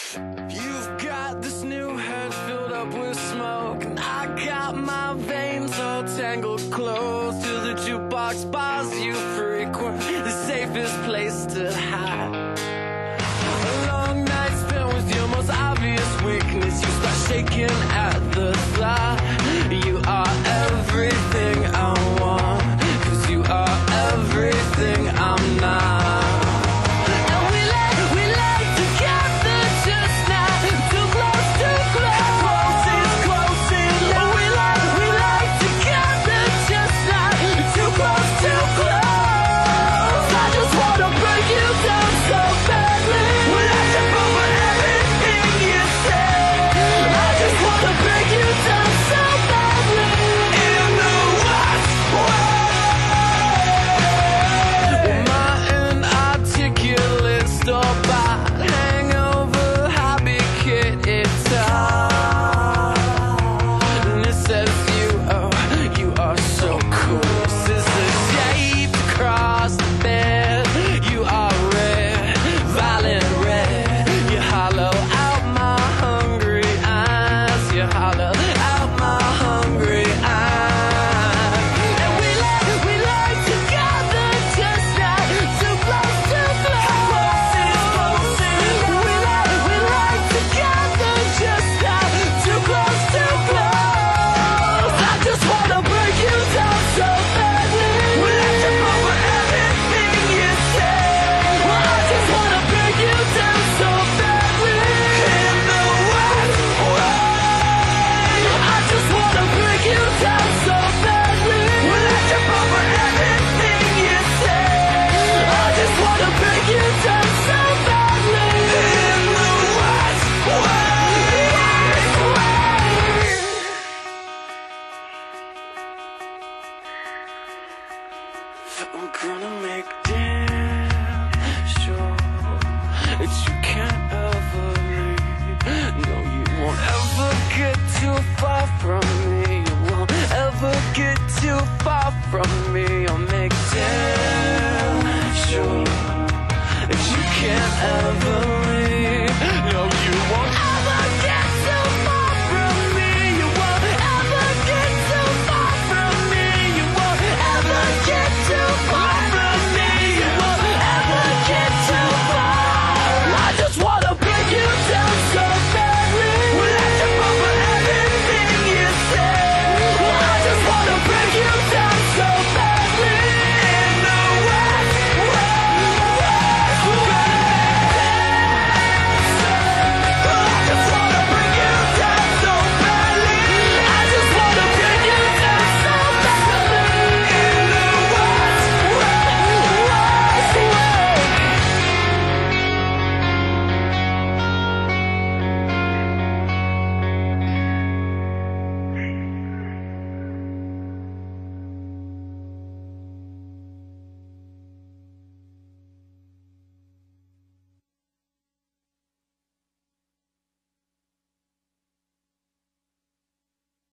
You've got this new head filled up with smoke, and I got my veins all tangled close to the jukebox bars you frequent, the safest place to hide. A long night spent with your most obvious weakness. You start shaking at the thought. You are everything I want, 'cause you are everything I'm not. I'm gonna make damn sure that you can't ever leave. No, you won't ever get too far from me. You won't ever get too far from me. I'll make damn sure that you can't ever leave.